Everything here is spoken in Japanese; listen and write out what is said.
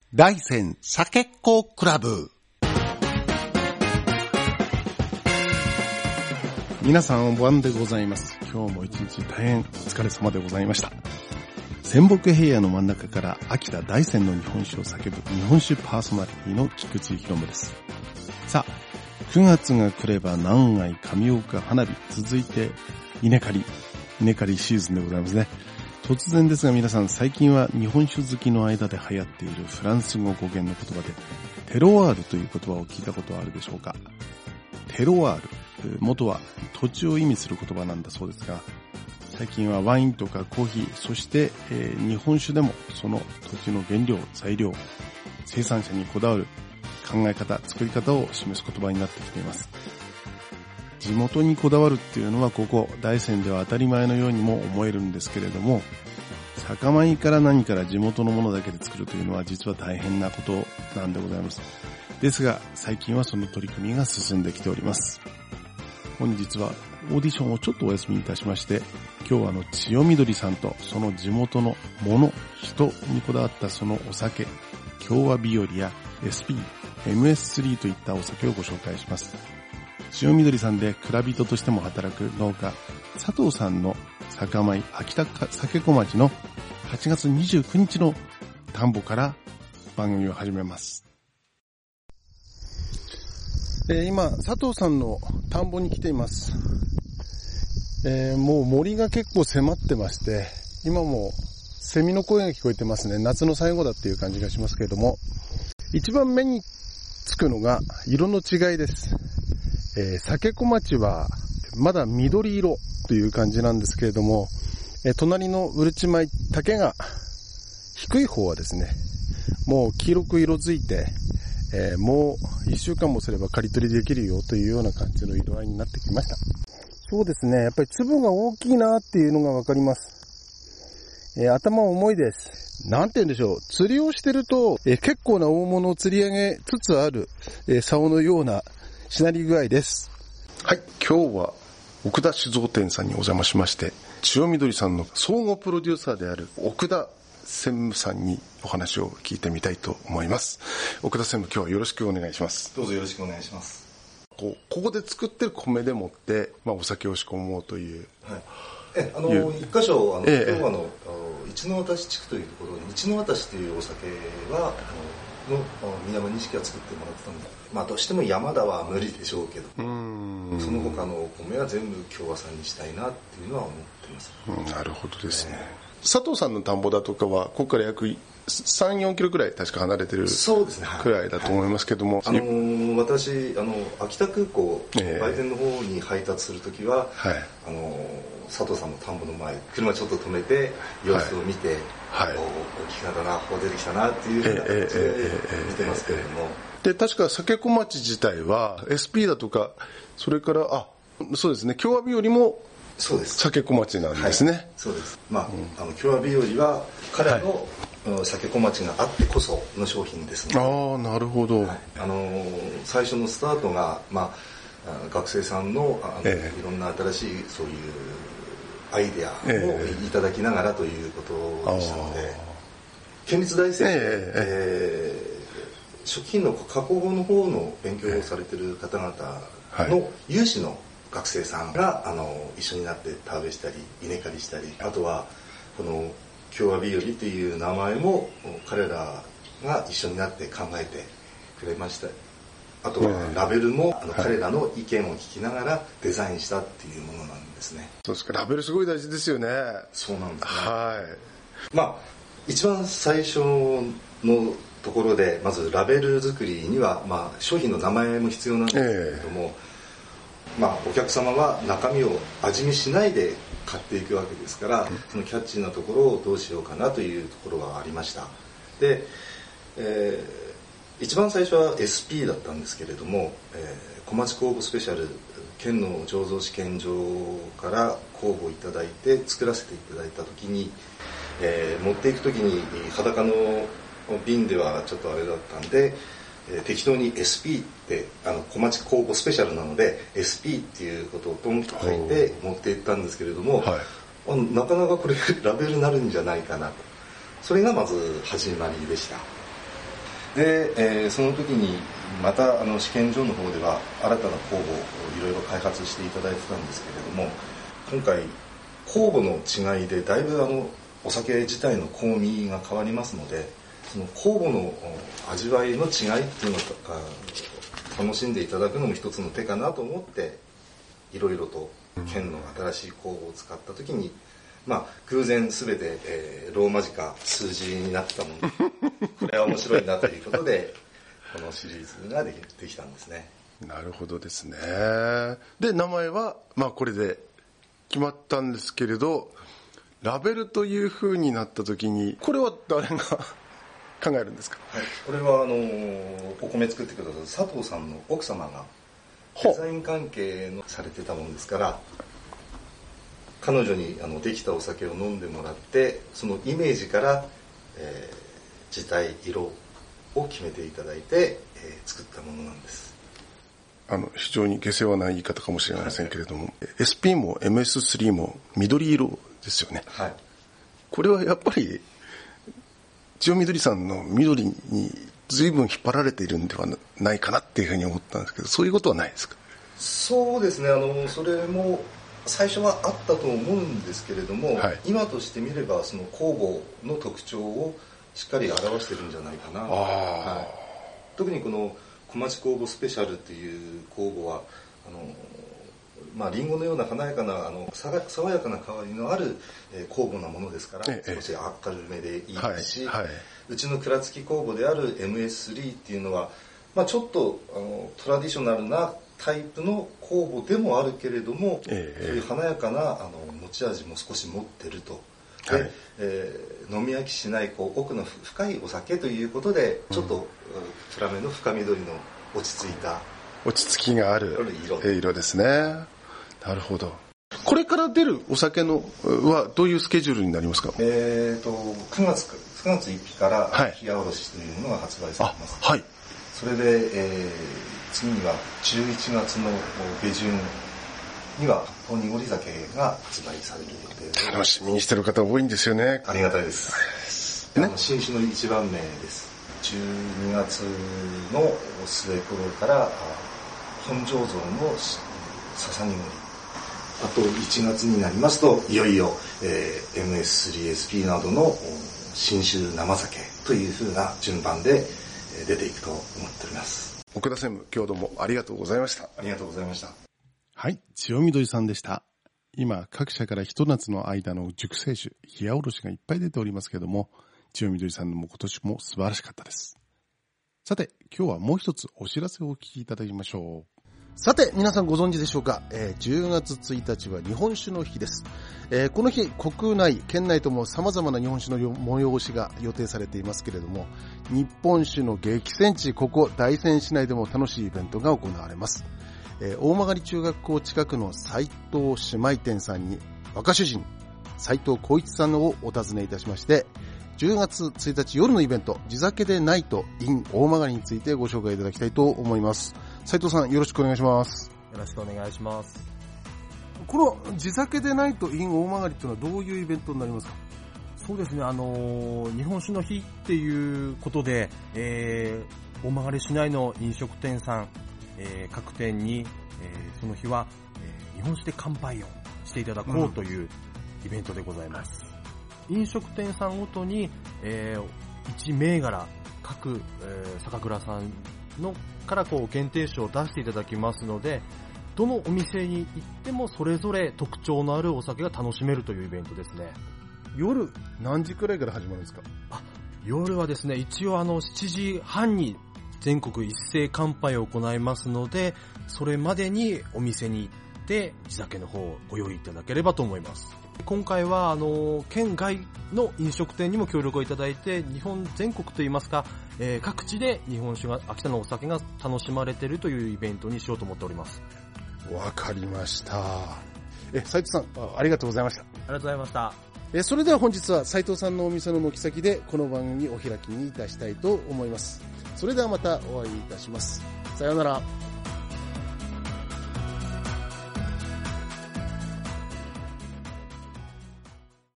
大山酒っ子クラブ。皆さんお晩でございます。今日も一日大変お疲れ様でございました。仙北平野の真ん中から秋田大山の日本酒を叫ぶ日本酒パーソナリティの菊池博夢です。さあ、9月が来れば南愛上岡花火、続いて稲刈りシーズンでございますね。突然ですが皆さん、最近は日本酒好きの間で流行っているフランス語語源の言葉でテロワールという言葉を聞いたことはあるでしょうか。テロワール、元は土地を意味する言葉なんだそうですが、最近はワインとかコーヒー、そして、日本酒でもその土地の原料、材料、生産者にこだわる考え方、作り方を示す言葉になってきています。地元にこだわるっていうのはここ大山では当たり前のようにも思えるんですけれども、酒米から何から地元のものだけで作るというのは実は大変なことなんでございます。ですが最近はその取り組みが進んできております。本日はオーディションをちょっとお休みいたしまして、今日は千代緑さんとその地元のもの、人にこだわったそのお酒、京和日和や SP、MS3 といったお酒をご紹介します。千代緑さんで蔵人としても働く農家佐藤さんの酒米秋田酒小町の8月29日の田んぼから番組を始めます。今佐藤さんの田んぼに来ています。もう森が結構迫ってまして、今もセミの声が聞こえてますね。夏の最後だっていう感じがしますけれども、一番目につくのが色の違いです。酒小町はまだ緑色という感じなんですけれども、隣のうるち米竹が低い方はですね、もう黄色く色づいて、もう1週間もすれば刈り取りできるよというような感じの色合いになってきました。そうですね、やっぱり粒が大きいなっていうのがわかります。頭重いです。なんて言うんでしょう、釣りをしてると、結構な大物を釣り上げつつある、竿のようなしなり具合です。はい、今日は奥田酒造店さんにお邪魔しまして、千代緑さんの総合プロデューサーである奥田専務さんにお話を聞いてみたいと思います。奥田専務、今日はよろしくお願いします。 どうぞよろしくお願いします。 ここで作ってる米でもって、お酒を仕込もうという、 はい、一箇所今日は一ノ渡地区というところに一ノ渡というお酒は宮山錦が作ってもらってたんで、どうしても山田は無理でしょうけど、その他のお米は全部京和産にしたいなっていうのは思ってます。 なるほどですね。佐藤さんの田んぼだとかはここから約3、4キロくらい確か離れてるくらいだと思いますけども、 私秋田空港売店の方に配達するときは、佐藤さんの田んぼの前車ちょっと止めて様子を見て、大きくなったな、ここ出てきたなっていうふうな形で見てますけれども、 で確か酒小町自体は SP だとか、それからそうですね、京和日和もそうです、 酒小町なんですね。 そうです。京和日和は彼の酒小町があってこその商品ですので。 なるほど。 最初のスタートが、学生さんのいろんな新しいそういうアイデアをいただきながらということでしたので、県立大生で、食品の加工法の方の勉強をされている方々の有志の学生さんが一緒になって田植えしたり稲刈りしたり、あとはこの京和日和という名前も彼らが一緒になって考えてくれました。あとはラベルも彼らの意見を聞きながらデザインしたっていうものなんですね。 そうですか。ラベルすごい大事ですよね。 そうなんですね。一番最初のところでまずラベル作りには、商品の名前も必要なんですけれども、お客様は中身を味見しないで買っていくわけですから、そのキャッチーなところをどうしようかなというところがありました。で、一番最初は SP だったんですけれども、小町酵母スペシャル県の醸造試験場から酵母をいただいて作らせていただいた時に、持っていく時に裸の瓶ではちょっとあれだったんで、適当に SP って小町酵母スペシャルなので SP っていうことをトンと書いて持っていったんですけれども、なかなかこれラベルになるんじゃないかなと。それがまず始まりでした。 で、その時にまた試験場の方では新たな酵母をいろいろ開発していただいてたんですけれども、今回酵母の違いでだいぶお酒自体の香味が変わりますので、その酵母の味わいの違いっていうのが楽しんでいただくのも一つの手かなと思って、いろいろと県の新しい酵母を使った時に、偶然全て、ローマ字か数字になってたもので、これは面白いなということでこのシリーズができたんですね。 なるほどですね。で、名前はこれで決まったんですけれど、ラベルという風になった時に、これは誰が考えるんですか？ はい、これはお米作ってくださる佐藤さんの奥様がデザイン関係のされてたもんですから、彼女にできたお酒を飲んでもらって、そのイメージから、字体色を決めていただいて、作ったものなんです。 非常に下世話な言い方かもしれませんけれども、SP も MS3 も緑色ですよね。 はい。 これはやっぱり千代みどりさんの緑に随分引っ張られているんではないかなっていうふうに思ったんですけど、そういうことはないですか？ そうですね。それも最初はあったと思うんですけれども、はい、今としてみればその酵母の特徴をしっかり表してるんじゃないかな。はい、特にこの小町酵母スペシャルっていう酵母はリンゴのような華やかな爽やかな香りのある酵母なものですから、少し明るめでいいですし、はいはい、うちの蔵付き酵母である MS3 っていうのは、ちょっとトラディショナルなタイプの酵母でもあるけれども、そういう華やかな持ち味も少し持ってると。で、はい、飲み飽きしない奥の深いお酒ということで、ちょっと暗めの深緑の落ち着いた落ち着きがある色ですね。なるほど。これから出るお酒のはどういうスケジュールになりますか ？9月1日から冷やおろしというものが発売されます。はい。それで、次には11月の下旬には発泡濁り酒が発売される予定です。 楽しみにしてる方多いんですよね。 ありがたいです。新酒の一番目です。12月の末頃から本醸造の笹濁り、あと1月になりますといよいよ、MS3SP などの新酒生酒という風な順番で出ていくと思っております。 奥田専務、今日どうもありがとうございました。 ありがとうございました。 はい、千代みどりさんでした。今各社からひと夏の間の熟成酒冷やおろしがいっぱい出ておりますけれども、千代みどりさんのも今年も素晴らしかったです。さて、今日はもう一つお知らせをお聞きいただきましょう。さて、皆さんご存知でしょうか、10月1日は日本酒の日です。この日、国内、県内とも様々な日本酒の催しが予定されていますけれども、日本酒の激戦地、ここ大仙市内でも楽しいイベントが行われます。大曲中学校近くの斉藤姉妹店さんに若主人斉藤浩一さんをお訪ねいたしまして、10月1日夜のイベント地酒でナイト in 大曲についてご紹介いただきたいと思います。斉藤さん、よろしくお願いします。 よろしくお願いします。 この地酒でナイト in 大曲っていうのはどういうイベントになりますか？ そうですね、日本酒の日っていうことで、大曲市内の飲食店さん、各店に、その日は、日本酒で乾杯をしていただこうというイベントでございます。飲食店さんごとに、1銘柄各、酒蔵さんのから限定酒を出していただきますので、どのお店に行ってもそれぞれ特徴のあるお酒が楽しめるというイベントですね。 夜何時くらいから始まるんですか？ 夜はですね、一応7時半に全国一斉乾杯を行いますので、それまでにお店に行って地酒の方をご用意いただければと思います。今回は県外の飲食店にも協力をいただいて、日本全国といいますか、各地で日本酒が秋田のお酒が楽しまれているというイベントにしようと思っております。 わかりました。斉藤さん、ありがとうございました。ありがとうございました。 それでは本日は斉藤さんのお店の軒先でこの番組をお開きにいたしたいと思います。それではまたお会いいたします。さようなら。